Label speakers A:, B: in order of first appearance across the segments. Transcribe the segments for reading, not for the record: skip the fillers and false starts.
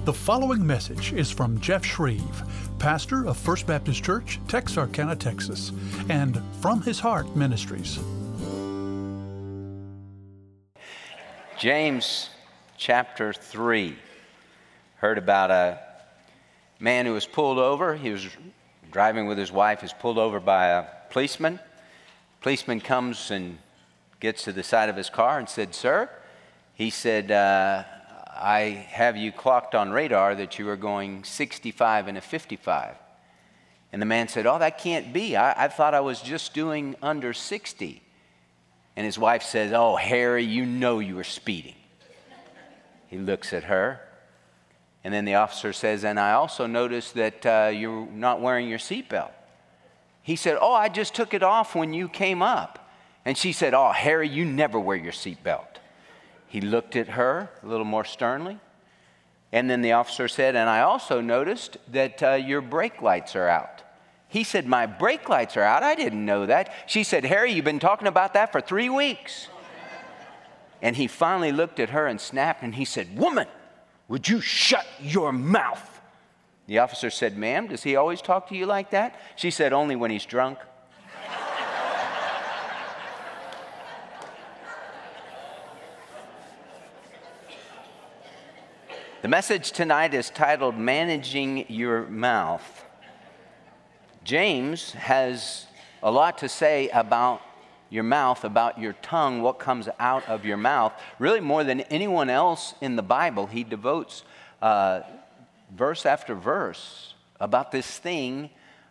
A: The following message is from Jeff Shreve, pastor of First Baptist Church, Texarkana, Texas, and From His Heart Ministries.
B: James chapter 3. Heard about a man who was pulled over. He was driving with his wife. He was pulled over by a policeman. Policeman comes and gets to the side of his car and said, "Sir," he said, "I have you clocked on radar that you are going 65 in a 55. And the man said, "Oh, that can't be. I thought I was just doing under 60. And his wife says, "Oh, Harry, you know you were speeding." He looks at her. And then the officer says, "And I also noticed that you're not wearing your seatbelt." He said, "Oh, I just took it off when you came up." And she said, "Oh, Harry, you never wear your seatbelt." He looked at her a little more sternly. And then the officer said, "And I also noticed that your brake lights are out." He said, "My brake lights are out? I didn't know that." She said, "Harry, you've been talking about that for 3 weeks. And he finally looked at her and snapped, and he said, "Woman, would you shut your mouth?" The officer said, "Ma'am, does he always talk to you like that?" She said, "Only when he's drunk." The message tonight is titled, Managing Your Mouth. James has a lot to say about your mouth, about your tongue, what comes out of your mouth. Really more than anyone else in the Bible, he devotes verse after verse about this thing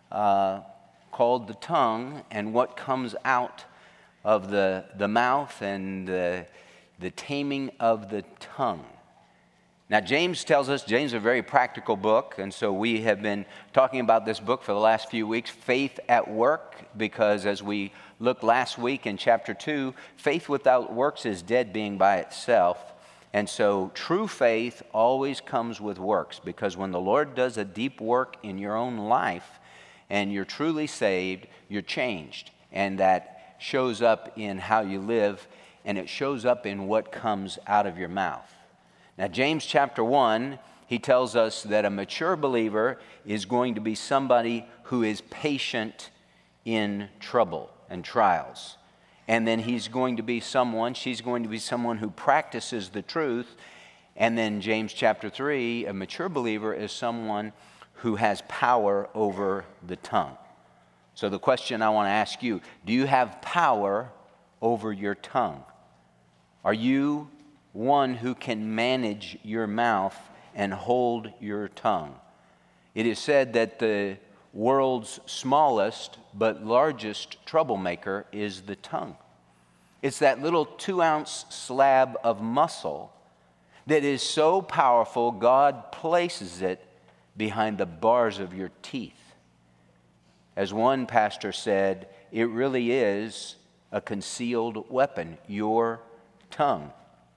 B: called the tongue and what comes out of the mouth and the taming of the tongue. Now, James tells us, James is a very practical book, and so we have been talking about this book for the last few weeks, Faith at Work, because as we looked last week in chapter 2, faith without works is dead being by itself. And so true faith always comes with works, because when the Lord does a deep work in your own life and you're truly saved, you're changed. And that shows up in how you live, and it shows up in what comes out of your mouth. Now, James chapter 1, he tells us that a mature believer is going to be somebody who is patient in trouble and trials. And then she's going to be someone who practices the truth. And then James chapter 3, a mature believer is someone who has power over the tongue. So the question I want to ask you, do you have power over your tongue? Are you one who can manage your mouth and hold your tongue? It is said that the world's smallest but largest troublemaker is the tongue. It's that little 2-ounce slab of muscle that is so powerful, God places it behind the bars of your teeth. As one pastor said, it really is a concealed weapon, your tongue.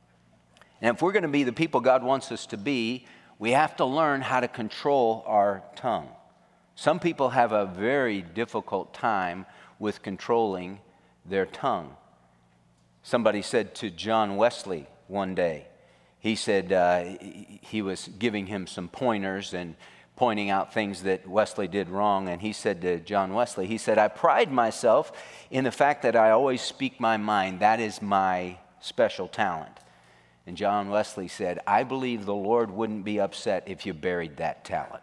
B: And if we're going to be the people God wants us to be, we have to learn how to control our tongue. Some people have a very difficult time with controlling their tongue. Somebody said to John Wesley one day, he said he was giving him some pointers and pointing out things that Wesley did wrong. And he said to John Wesley, he said, "I pride myself in the fact that I always speak my mind. That is my special talent." And John Wesley said, "I believe the Lord wouldn't be upset if you buried that talent."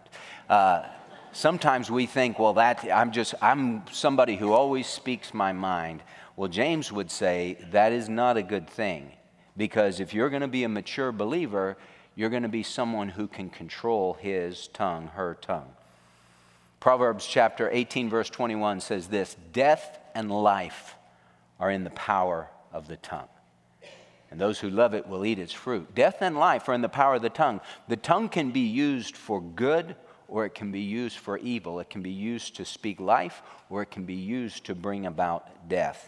B: Sometimes we think, well, I'm somebody who always speaks my mind. Well, James would say that is not a good thing, because if you're going to be a mature believer, you're going to be someone who can control his tongue, her tongue. Proverbs chapter 18, verse 21 says this, "Death and life are in the power of the tongue, and those who love it will eat its fruit." Death and life are in the power of the tongue. The tongue can be used for good, or it can be used for evil. It can be used to speak life, or it can be used to bring about death.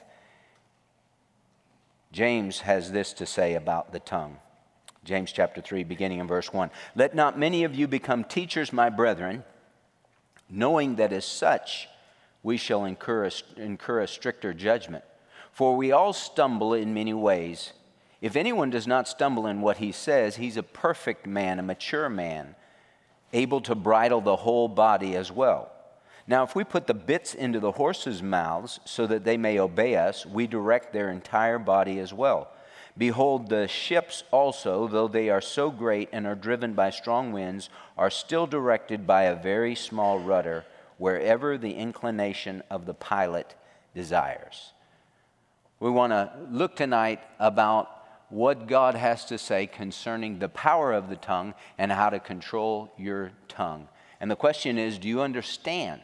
B: James has this to say about the tongue. James chapter 3, beginning in verse 1. "Let not many of you become teachers, my brethren, knowing that as such we shall incur a stricter judgment. For we all stumble in many ways. If anyone does not stumble in what he says, he's a perfect man, a mature man, able to bridle the whole body as well. Now, if we put the bits into the horses' mouths so that they may obey us, we direct their entire body as well. Behold, the ships also, though they are so great and are driven by strong winds, are still directed by a very small rudder, wherever the inclination of the pilot desires. We want to look tonight about what God has to say concerning the power of the tongue and how to control your tongue. And the question is, do you understand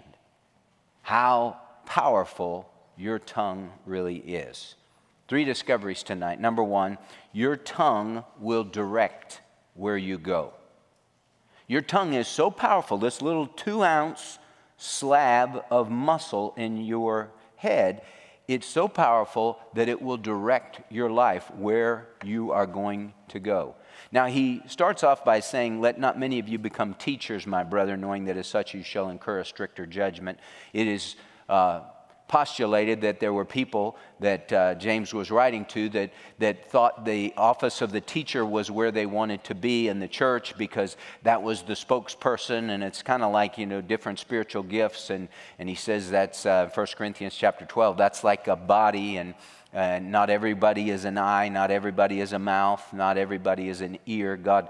B: how powerful your tongue really is? 3 discoveries tonight. Number 1, your tongue will direct where you go. Your tongue is so powerful, this little 2-ounce slab of muscle in your head, it's so powerful that it will direct your life where you are going to go. Now, he starts off by saying, let not many of you become teachers, my brother, knowing that as such you shall incur a stricter judgment. It is postulated that there were people that James was writing to that thought the office of the teacher was where they wanted to be in the church because that was the spokesperson, and it's kind of like, different spiritual gifts, and he says that's 1 Corinthians chapter 12, that's like a body, and not everybody is an eye, not everybody is a mouth, not everybody is an ear. God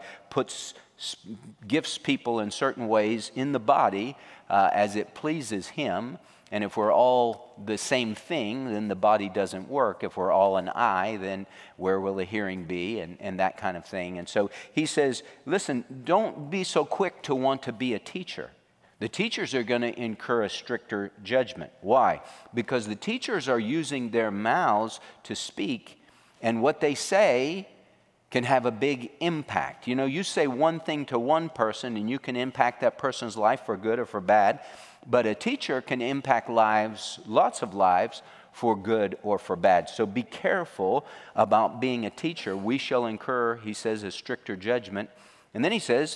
B: gifts people in certain ways in the body as it pleases Him. And if we're all the same thing, then the body doesn't work. If we're all an eye, then where will the hearing be, and that kind of thing. And so he says, listen, don't be so quick to want to be a teacher. The teachers are going to incur a stricter judgment. Why? Because the teachers are using their mouths to speak, and what they say can have a big impact. You say one thing to one person, and you can impact that person's life for good or for bad. But a teacher can impact lives, lots of lives, for good or for bad. So be careful about being a teacher. We shall incur, he says, a stricter judgment. And then he says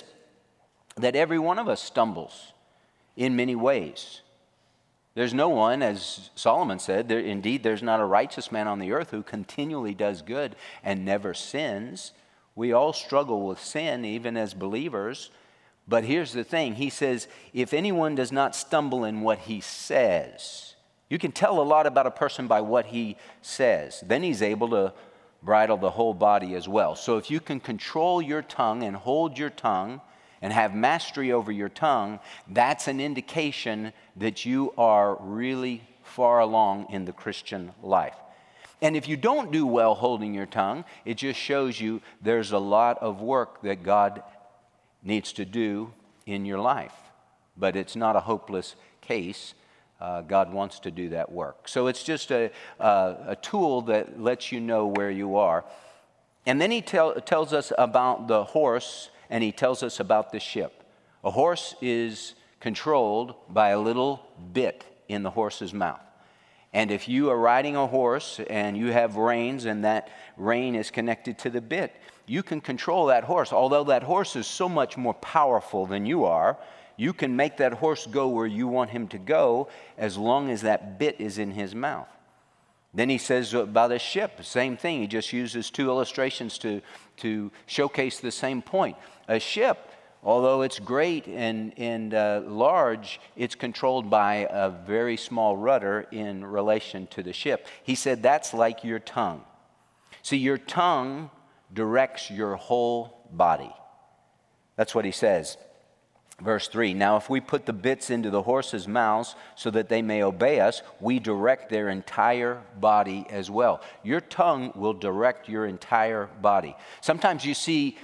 B: that every one of us stumbles in many ways. There's no one, as Solomon said, indeed there's not a righteous man on the earth who continually does good and never sins. We all struggle with sin, even as believers. But here's the thing. He says, if anyone does not stumble in what he says, you can tell a lot about a person by what he says. Then he's able to bridle the whole body as well. So if you can control your tongue and hold your tongue and have mastery over your tongue, that's an indication that you are really far along in the Christian life. And if you don't do well holding your tongue, it just shows you there's a lot of work that God needs to do in your life. But it's not a hopeless case. God wants to do that work. So it's just a tool that lets you know where you are. And then he tells us about the horse, and he tells us about the ship. A horse is controlled by a little bit in the horse's mouth. And if you are riding a horse and you have reins and that rein is connected to the bit, you can control that horse. Although that horse is so much more powerful than you are, you can make that horse go where you want him to go as long as that bit is in his mouth. Then he says about a ship, same thing. He just uses 2 illustrations to showcase the same point. A ship, although it's great and large, it's controlled by a very small rudder in relation to the ship. He said that's like your tongue. See, your tongue directs your whole body. That's what he says. Verse 3, now if we put the bits into the horses' mouths so that they may obey us, we direct their entire body as well. Your tongue will direct your entire body. Sometimes you see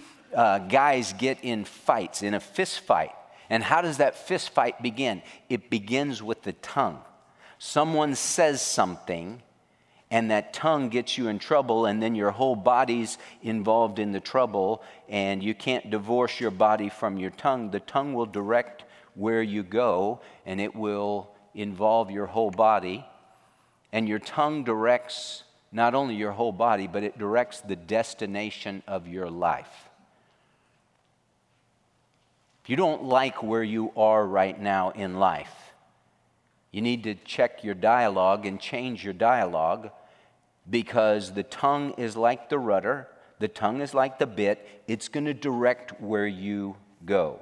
B: guys get in fights, in a fist fight. And how does that fist fight begin? It begins with the tongue. Someone says something, and that tongue gets you in trouble, and then your whole body's involved in the trouble, and you can't divorce your body from your tongue. The tongue will direct where you go, and it will involve your whole body. And your tongue directs not only your whole body, but it directs the destination of your life. If you don't like where you are right now in life, you need to check your dialogue and change your dialogue, because the tongue is like the rudder. The tongue is like the bit. It's going to direct where you go.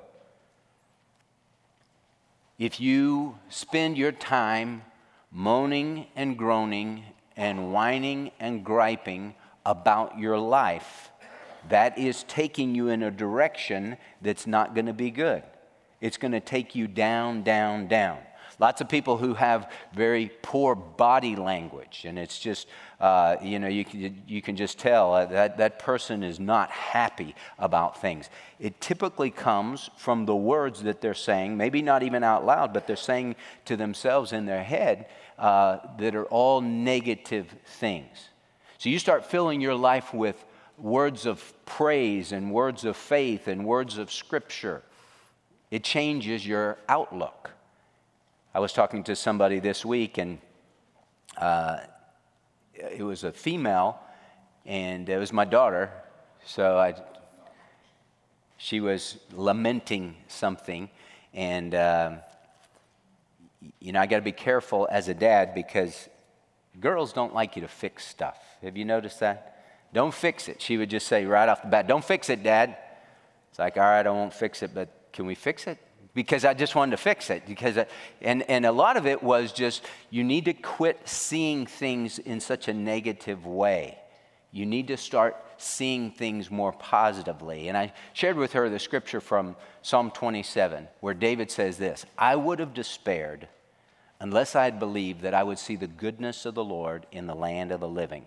B: If you spend your time moaning and groaning and whining and griping about your life, that is taking you in a direction that's not going to be good. It's going to take you down, down, down. Lots of people who have very poor body language, and it's just, you can just tell that person is not happy about things. It typically comes from the words that they're saying, maybe not even out loud, but they're saying to themselves in their head that are all negative things. So you start filling your life with words of praise and words of faith and words of Scripture. It changes your outlook. I was talking to somebody this week, and it was a female, and it was my daughter. So she was lamenting something, and I got to be careful as a dad because girls don't like you to fix stuff. Have you noticed that? Don't fix it. She would just say right off the bat, "Don't fix it, Dad." It's like, all right, I won't fix it, but can we fix it? Because I just wanted to fix it. And a lot of it was just, you need to quit seeing things in such a negative way. You need to start seeing things more positively. And I shared with her the scripture from Psalm 27, where David says this, "I would have despaired unless I had believed that I would see the goodness of the Lord in the land of the living."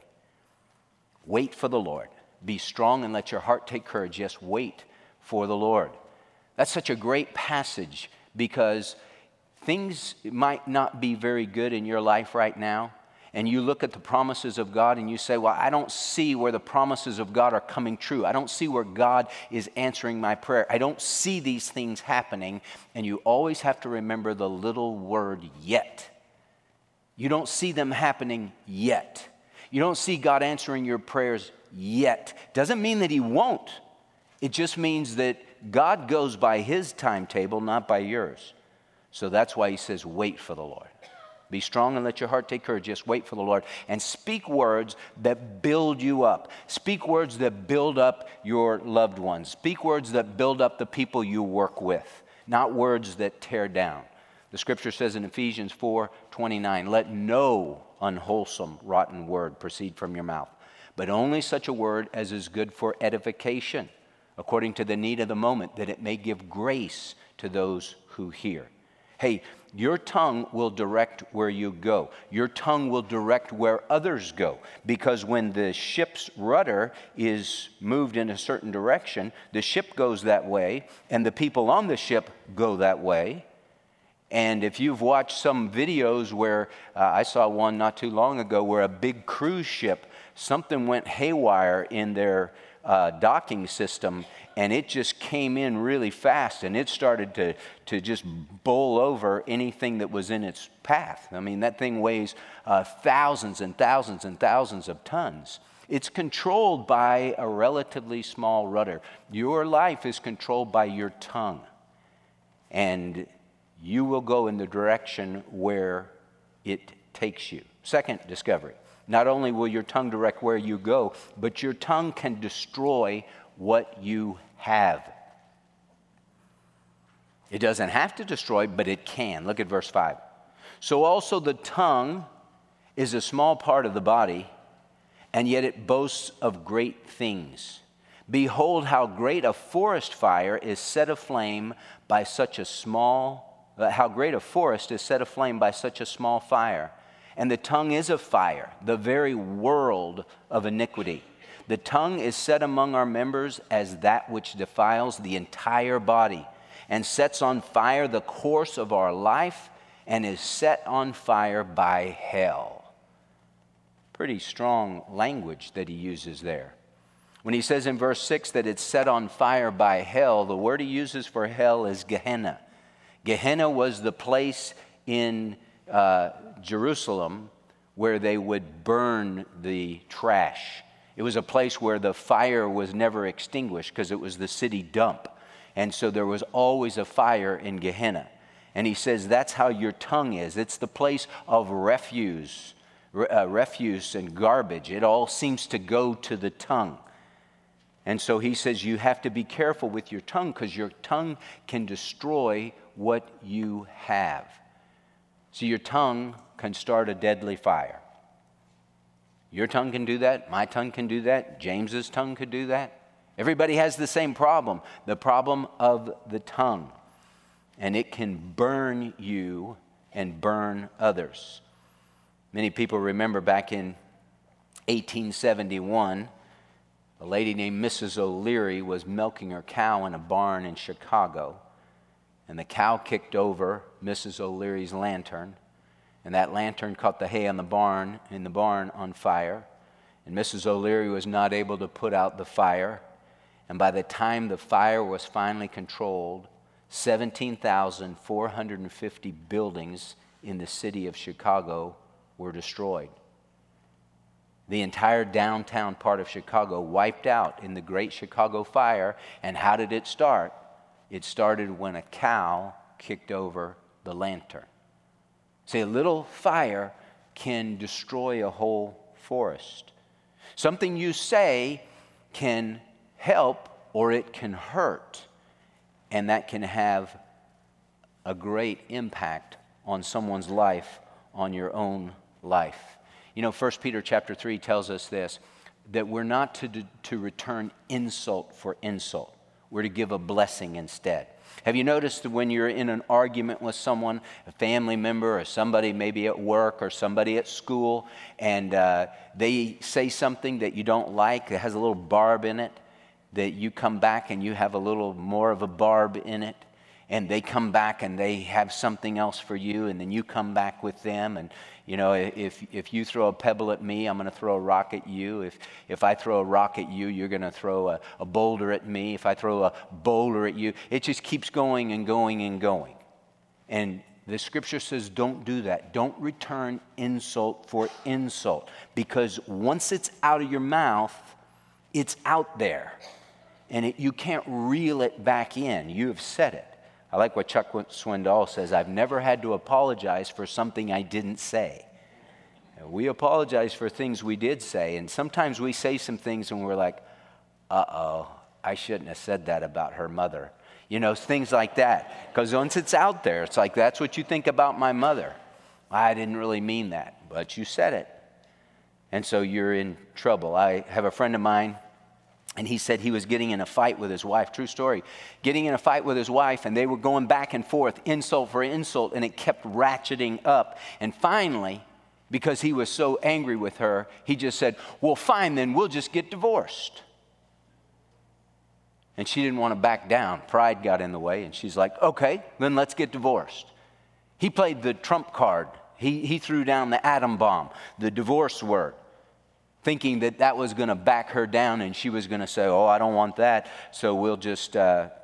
B: Wait for the Lord. Be strong and let your heart take courage. Yes, wait for the Lord. That's such a great passage because things might not be very good in your life right now, and you look at the promises of God and you say, well, I don't see where the promises of God are coming true. I don't see where God is answering my prayer. I don't see these things happening, and you always have to remember the little word yet. You don't see them happening yet. You don't see God answering your prayers yet. Doesn't mean that He won't. It just means that God goes by His timetable, not by yours. So that's why He says, wait for the Lord. Be strong and let your heart take courage. Just wait for the Lord. And speak words that build you up. Speak words that build up your loved ones. Speak words that build up the people you work with, not words that tear down. The scripture says in Ephesians 4:29, "Let no unwholesome, rotten word proceed from your mouth, but only such a word as is good for edification, according to the need of the moment, that it may give grace to those who hear." Hey, your tongue will direct where you go. Your tongue will direct where others go. Because when the ship's rudder is moved in a certain direction, the ship goes that way, and the people on the ship go that way. And if you've watched some videos where, I saw one not too long ago, where a big cruise ship, something went haywire in their docking system, and it just came in really fast, and it started to just bowl over anything that was in its path. I mean, that thing weighs thousands and thousands and thousands of tons. It's controlled by a relatively small rudder. Your life is controlled by your tongue, and you will go in the direction where it takes you. Second discovery. Not only will your tongue direct where you go, but your tongue can destroy what you have. It doesn't have to destroy, but it can. Look at verse 5. "So also the tongue is a small part of the body, and yet it boasts of great things. Behold how great a forest fire is set aflame by such a small fire. And the tongue is a fire, the very world of iniquity. The tongue is set among our members as that which defiles the entire body, and sets on fire the course of our life, and is set on fire by hell." Pretty strong language that he uses there. When he says in verse 6 that it's set on fire by hell, the word he uses for hell is Gehenna. Gehenna was the place in Jerusalem where they would burn the trash. It was a place where the fire was never extinguished because it was the city dump. And so there was always a fire in Gehenna. And he says that's how your tongue is. It's the place of refuse and garbage. It all seems to go to the tongue. And so he says you have to be careful with your tongue because your tongue can destroy what you have. So your tongue can start a deadly fire. Your tongue can do that. My tongue can do that. James's tongue could do that. Everybody has the same problem, the problem of the tongue. And it can burn you and burn others. Many people remember back in 1871, a lady named Mrs. O'Leary was milking her cow in a barn in Chicago. And the cow kicked over Mrs. O'Leary's lantern. And that lantern caught the hay in the barn on fire. And Mrs. O'Leary was not able to put out the fire. And by the time the fire was finally controlled, 17,450 buildings in the city of Chicago were destroyed. The entire downtown part of Chicago wiped out in the Great Chicago Fire. And how did it start? It started when a cow kicked over the lantern. See, a little fire can destroy a whole forest. Something you say can help or it can hurt, and that can have a great impact on someone's life, on your own life. You know, 1 Peter chapter 3 tells us this, that we're not to return insult for insult. We're to give a blessing instead. Have you noticed that when you're in an argument with someone, a family member or somebody maybe at work or somebody at school, and they say something that you don't like, that has a little barb in it, that you come back and you have a little more of a barb in it, and they come back and they have something else for you, and then you come back with them, and you know, if you throw a pebble at me, I'm going to throw a rock at you. If I throw a rock at you, you're going to throw a boulder at me. If I throw a boulder at you, it just keeps going and going and going. And the scripture says don't do that. Don't return insult for insult, because once it's out of your mouth, it's out there. And you can't reel it back in. You have said it. I like what Chuck Swindoll says, I've never had to apologize for something I didn't say. We apologize for things we did say, and sometimes we say some things and we're like, uh-oh, I shouldn't have said that about her mother. You know, things like that. Because once it's out there, it's like, that's what you think about my mother. I didn't really mean that, but you said it. And so you're in trouble. I have a friend of mine, and he said he was getting in a fight with his wife. True story. Getting in a fight with his wife, and they were going back and forth, insult for insult, and it kept ratcheting up. And finally, because he was so angry with her, he just said, well, fine, then we'll just get divorced. And she didn't want to back down. Pride got in the way, and she's like, okay, then let's get divorced. He played the trump card. He threw down the atom bomb, the divorce word, thinking that that was going to back her down, and she was going to say, oh, I don't want that, so we'll just,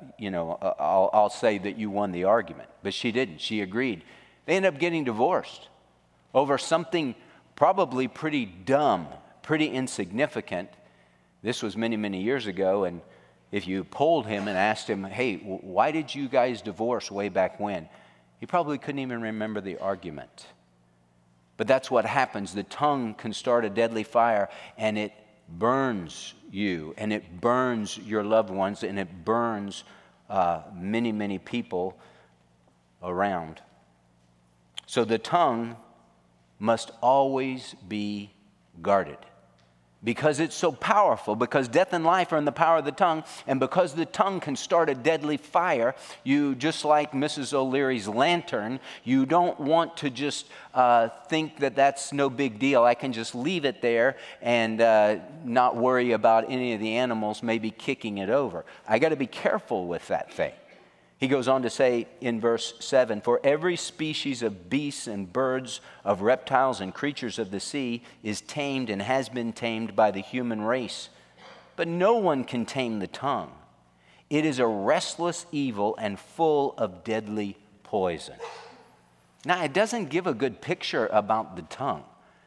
B: I'll say that you won the argument. But she didn't. She agreed. They ended up getting divorced over something probably pretty dumb, pretty insignificant. This was many, many years ago, and if you polled him and asked him, hey, why did you guys divorce way back when? He probably couldn't even remember the argument. But that's what happens. The tongue can start a deadly fire, and it burns you, and it burns your loved ones, and it burns many, many people around. So the tongue must always be guarded, because it's so powerful, because death and life are in the power of the tongue, and because the tongue can start a deadly fire, you, just like Mrs. O'Leary's lantern, you don't want to just think that that's no big deal. I can just leave it there and not worry about any of the animals maybe kicking it over. I got to be careful with that thing. He goes on to say in verse 7, for every species of beasts and birds, of reptiles and creatures of the sea is tamed and has been tamed by the human race. But no one can tame the tongue. It is a restless evil and full of deadly poison. Now, it doesn't give a good picture about the tongue.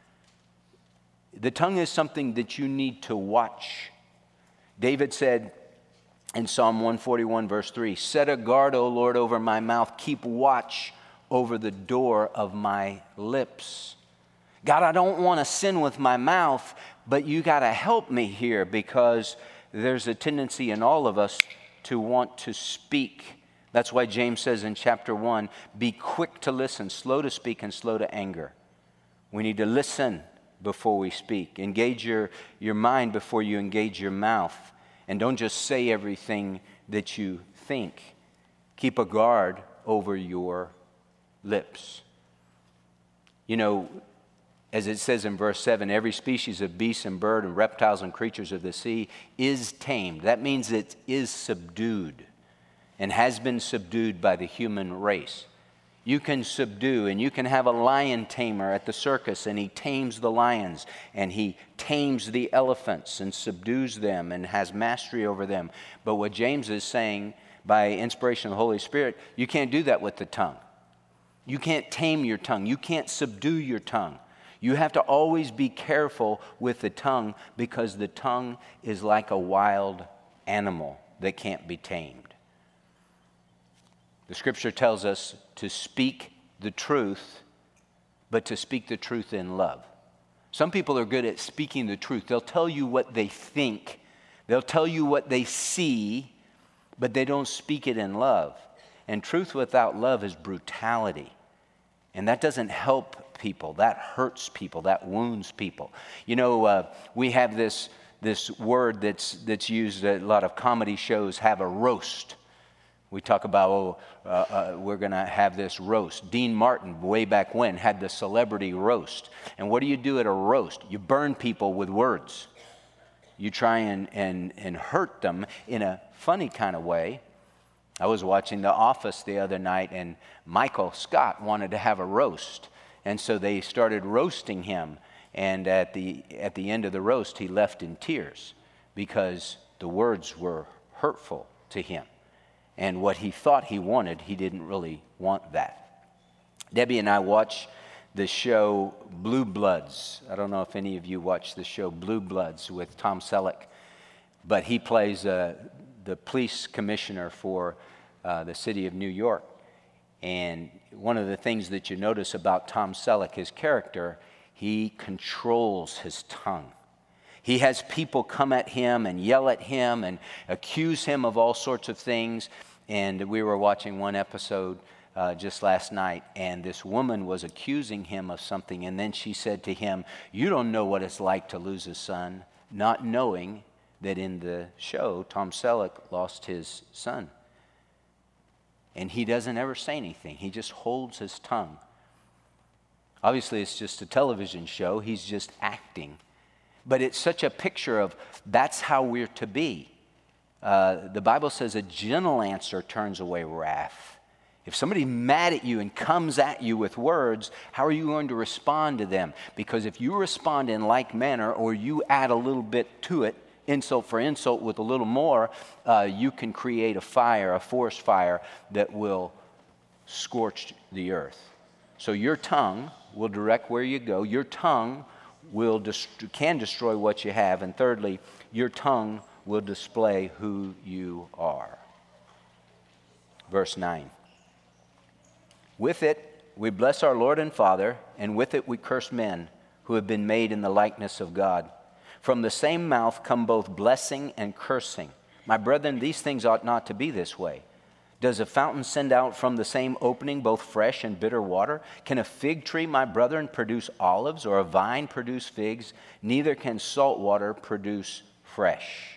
B: The tongue is something that you need to watch. David said, in Psalm 141, verse 3, set a guard, O Lord, over my mouth. Keep watch over the door of my lips. God, I don't want to sin with my mouth, but you got to help me here, because there's a tendency in all of us to want to speak. That's why James says in chapter 1, be quick to listen, slow to speak, and slow to anger. We need to listen before we speak. Engage your mind before you engage your mouth. And don't just say everything that you think. Keep a guard over your lips. You know, as it says in verse 7, every species of beast and bird and reptiles and creatures of the sea is tamed. That means it is subdued and has been subdued by the human race. You can subdue, and you can have a lion tamer at the circus, and he tames the lions, and he tames the elephants and subdues them and has mastery over them. But what James is saying, by inspiration of the Holy Spirit, you can't do that with the tongue. You can't tame your tongue. You can't subdue your tongue. You have to always be careful with the tongue, because the tongue is like a wild animal that can't be tamed. The scripture tells us to speak the truth, but to speak the truth in love. Some people are good at speaking the truth. They'll tell you what they think. They'll tell you what they see, but they don't speak it in love. And truth without love is brutality. And that doesn't help people. That hurts people. That wounds people. You know, we have this word that's used at a lot of comedy shows, have a roast. We talk about, we're going to have this roast. Dean Martin, way back when, had the celebrity roast. And what do you do at a roast? You burn people with words. You try and hurt them in a funny kind of way. I was watching The Office the other night, and Michael Scott wanted to have a roast. And so they started roasting him. And at the end of the roast, he left in tears because the words were hurtful to him. And what he thought he wanted, he didn't really want that. Debbie and I watch the show Blue Bloods. I don't know if any of you watch the show Blue Bloods with Tom Selleck, but he plays the police commissioner for the city of New York. And one of the things that you notice about Tom Selleck, his character, he controls his tongue. He has people come at him and yell at him and accuse him of all sorts of things. And we were watching one episode just last night, and this woman was accusing him of something. And then she said to him, "You don't know what it's like to lose a son," not knowing that in the show, Tom Selleck lost his son. And he doesn't ever say anything. He just holds his tongue. Obviously, it's just a television show. He's just acting. But it's such a picture of that's how we're to be. The Bible says a gentle answer turns away wrath. If somebody's mad at you and comes at you with words, how are you going to respond to them? Because if you respond in like manner, or you add a little bit to it, insult for insult with a little more, you can create a fire, a forest fire that will scorch the earth. So your tongue will direct where you go. Your tongue can destroy what you have. And thirdly, your tongue will display who you are. Verse 9. With it we bless our Lord and Father, and with it we curse men who have been made in the likeness of God. From the same mouth come both blessing and cursing. My brethren, these things ought not to be this way. Does a fountain send out from the same opening both fresh and bitter water? Can a fig tree, my brethren, produce olives, or a vine produce figs? Neither can salt water produce fresh.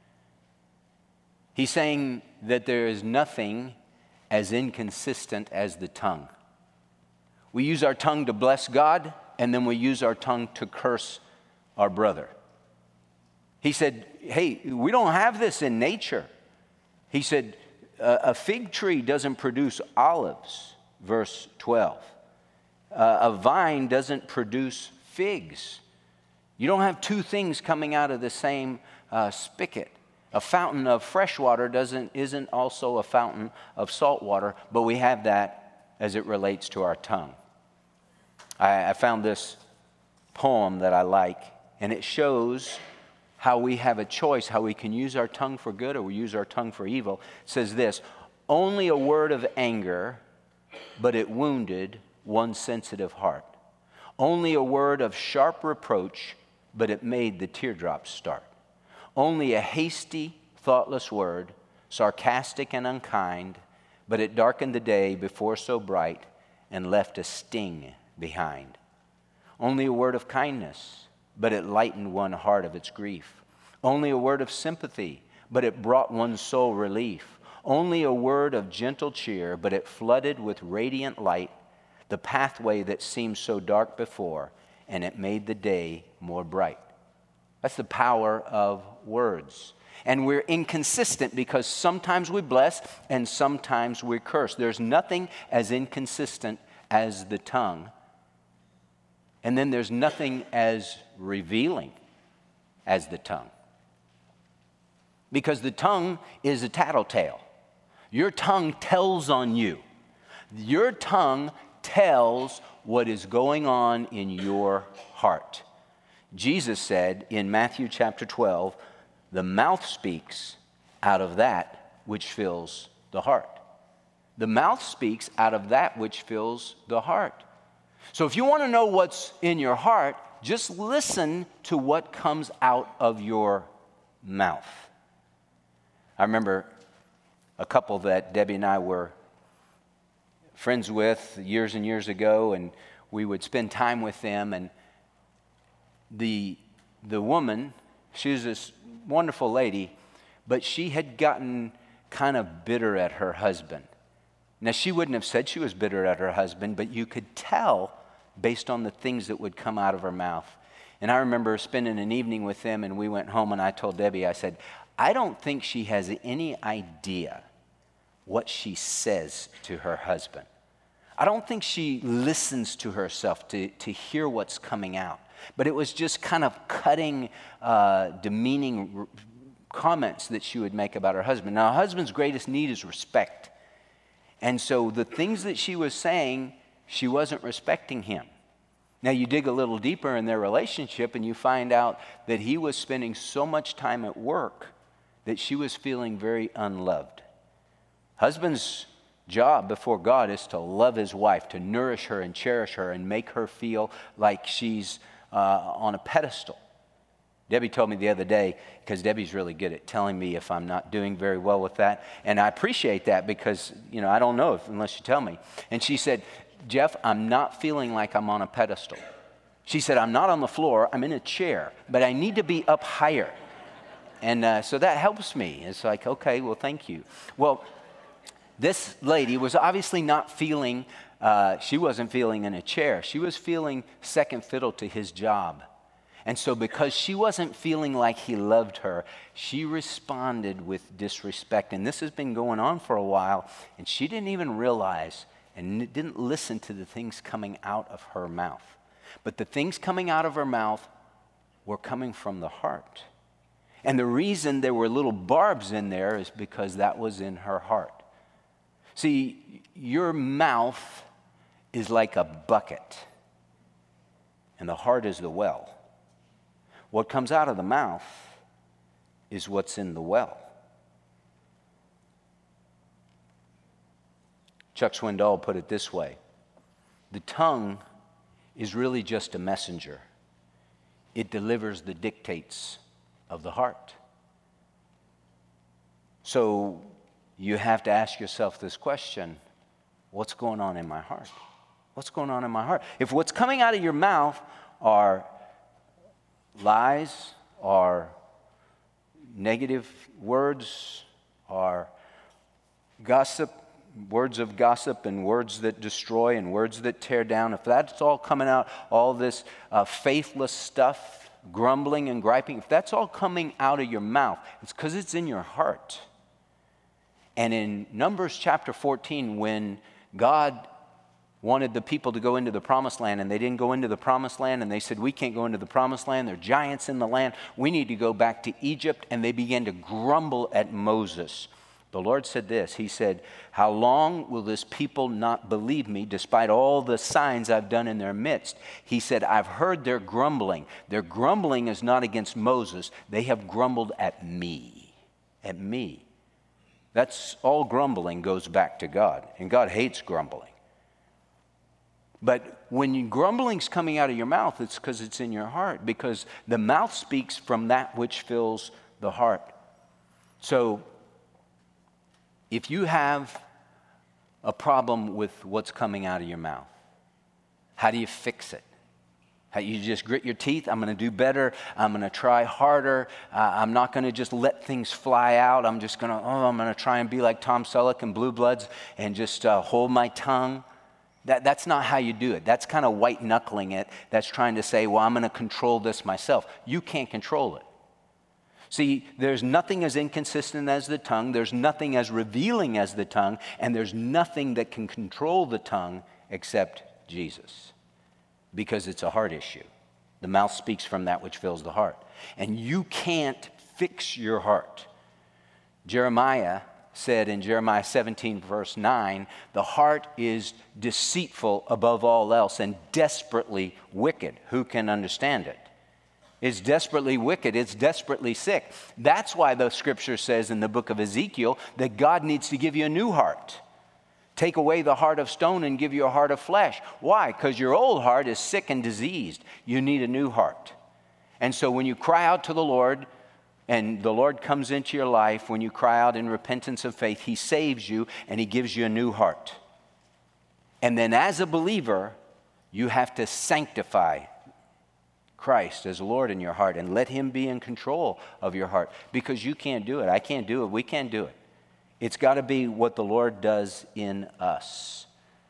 B: He's saying that there is nothing as inconsistent as the tongue. We use our tongue to bless God, and then we use our tongue to curse our brother. He said, hey, we don't have this in nature. He said, a fig tree doesn't produce olives, verse 12. A vine doesn't produce figs. You don't have two things coming out of the same spigot. A fountain of fresh water isn't also a fountain of salt water, but we have that as it relates to our tongue. I found this poem that I like, and it shows how we have a choice, how we can use our tongue for good or we use our tongue for evil. It says this: only a word of anger, but it wounded one sensitive heart. Only a word of sharp reproach, but it made the teardrops start. only a hasty, thoughtless word, sarcastic and unkind, but it darkened the day before so bright and left a sting behind. Only a word of kindness, but it lightened one heart of its grief. Only a word of sympathy, but it brought one's soul relief. Only a word of gentle cheer, but it flooded with radiant light the pathway that seemed so dark before, and it made the day more bright. That's the power of words. And we're inconsistent because sometimes we bless and sometimes we curse. There's nothing as inconsistent as the tongue. And then there's nothing as revealing as the tongue. Because the tongue is a tattletale. Your tongue tells on you. Your tongue tells what is going on in your heart. Jesus said in Matthew chapter 12, the mouth speaks out of that which fills the heart. The mouth speaks out of that which fills the heart. So if you want to know what's in your heart, just listen to what comes out of your mouth. I remember a couple that Debbie and I were friends with years and years ago, and we would spend time with them, and the woman, she was this wonderful lady, but she had gotten kind of bitter at her husband. Now, she wouldn't have said she was bitter at her husband, but you could tell based on the things that would come out of her mouth. And I remember spending an evening with them, and we went home, and I told Debbie, I said, I don't think she has any idea what she says to her husband. I don't think she listens to herself to hear what's coming out. But it was just kind of cutting, demeaning comments that she would make about her husband. Now, a husband's greatest need is respect. And so the things that she was saying, she wasn't respecting him. Now, you dig a little deeper in their relationship and you find out that he was spending so much time at work that she was feeling very unloved. Husband's job before God is to love his wife, to nourish her and cherish her and make her feel like she's on a pedestal. Debbie told me the other day, because Debbie's really good at telling me if I'm not doing very well with that, and I appreciate that because, I don't know unless you tell me. And she said, Jeff, I'm not feeling like I'm on a pedestal. She said, I'm not on the floor, I'm in a chair, but I need to be up higher. And so that helps me. It's like, okay, well, thank you. Well, this lady was obviously not feeling, she wasn't feeling in a chair. She was feeling second fiddle to his job. And so because she wasn't feeling like he loved her, she responded with disrespect. And this has been going on for a while, and she didn't even realize and didn't listen to the things coming out of her mouth. But the things coming out of her mouth were coming from the heart. And the reason there were little barbs in there is because that was in her heart. See, your mouth is like a bucket, and the heart is the well. What comes out of the mouth is what's in the well. Chuck Swindoll put it this way: the tongue is really just a messenger. It delivers the dictates of the heart. So you have to ask yourself this question: what's going on in my heart? What's going on in my heart? If what's coming out of your mouth are lies, are negative words, are gossip, words of gossip and words that destroy and words that tear down, if that's all coming out, all this faithless stuff, grumbling and griping, if that's all coming out of your mouth, it's because it's in your heart. And in Numbers chapter 14, when God wanted the people to go into the promised land, and they didn't go into the promised land, and they said, we can't go into the promised land, there are giants in the land, we need to go back to Egypt, and they began to grumble at Moses. The Lord said this, he said, how long will this people not believe me despite all the signs I've done in their midst? He said, I've heard their grumbling. Their grumbling is not against Moses. They have grumbled at me. At me. That's all grumbling goes back to God, and God hates grumbling. But when grumbling's coming out of your mouth, it's because it's in your heart, because the mouth speaks from that which fills the heart. So if you have a problem with what's coming out of your mouth, how do you fix it? How you just grit your teeth? I'm going to do better. I'm going to try harder. I'm not going to just let things fly out. I'm just going to, I'm going to try and be like Tom Selleck in Blue Bloods and just hold my tongue. That's not how you do it. That's kind of white knuckling it. That's trying to say, well, I'm going to control this myself. You can't control it. See, there's nothing as inconsistent as the tongue. There's nothing as revealing as the tongue. And there's nothing that can control the tongue except Jesus. Because it's a heart issue. The mouth speaks from that which fills the heart. And you can't fix your heart. Jeremiah said in Jeremiah 17 verse 9, the heart is deceitful above all else and desperately wicked. Who can understand it? It's desperately wicked. It's desperately sick. That's why the scripture says in the book of Ezekiel that God needs to give you a new heart. Take away the heart of stone and give you a heart of flesh. Why? Because your old heart is sick and diseased. You need a new heart. And so when you cry out to the Lord and the Lord comes into your life, when you cry out in repentance of faith, He saves you and He gives you a new heart. And then as a believer, you have to sanctify Christ as Lord in your heart and let Him be in control of your heart, because you can't do it. I can't do it. We can't do it. It's got to be what the Lord does in us.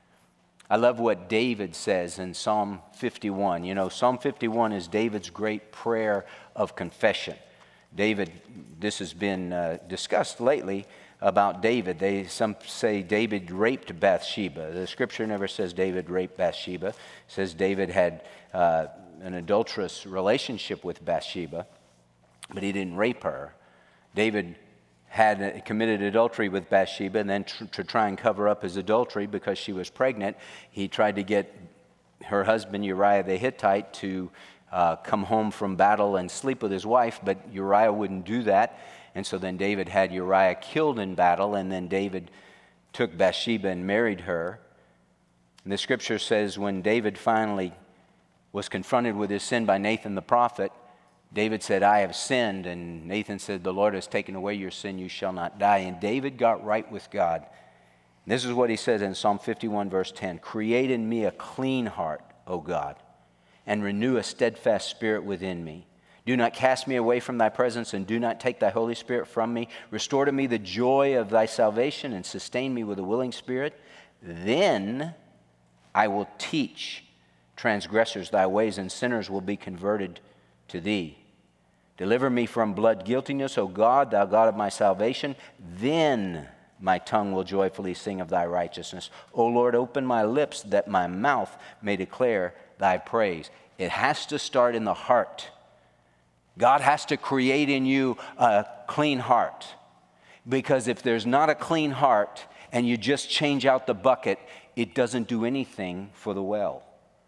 B: I love what David says in Psalm 51. You know, Psalm 51 is David's great prayer of confession. David, this has been discussed lately about David. Some say David raped Bathsheba. The scripture never says David raped Bathsheba. It says David had an adulterous relationship with Bathsheba, but he didn't rape her. David had committed adultery with Bathsheba, and then to try and cover up his adultery because she was pregnant, he tried to get her husband Uriah the Hittite to come home from battle and sleep with his wife, but Uriah wouldn't do that. And so then David had Uriah killed in battle, and then David took Bathsheba and married her. And the scripture says when David finally was confronted with his sin by Nathan the prophet, David said, I have sinned. And Nathan said, the Lord has taken away your sin, you shall not die. And David got right with God. And this is what he says in Psalm 51 verse 10, create in me a clean heart, O God, and renew a steadfast spirit within me. Do not cast me away from thy presence, and do not take thy Holy Spirit from me. Restore to me the joy of thy salvation, and sustain me with a willing spirit. Then I will teach transgressors thy ways, and sinners will be converted to thee. Deliver me from blood guiltiness, O God, thou God of my salvation. Then my tongue will joyfully sing of thy righteousness. O Lord, open my lips that my mouth may declare thy praise. It has to start in the heart. God has to create in you a clean heart. Because if there's not a clean heart and you just change out the bucket, it doesn't do anything for the well.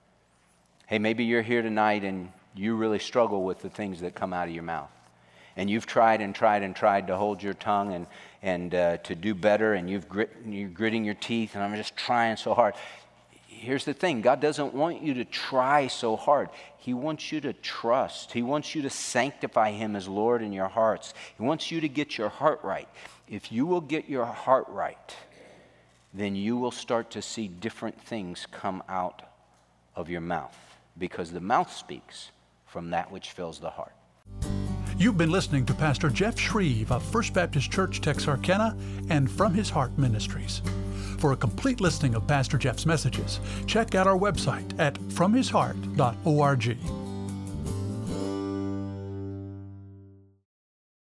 B: Hey, maybe you're here tonight and you really struggle with the things that come out of your mouth. And you've tried and tried and tried to hold your tongue and to do better, and you're gritting your teeth, and I'm just trying so hard. Here's the thing. God doesn't want you to try so hard. He wants you to trust. He wants you to sanctify Him as Lord in your hearts. He wants you to get your heart right. If you will get your heart right, then you will start to see different things come out of your mouth, because the mouth speaks from that which fills the heart.
A: You've been listening to Pastor Jeff Shreve of First Baptist Church, Texarkana, and From His Heart Ministries. For a complete listing of Pastor Jeff's messages, check out our website at fromhisheart.org.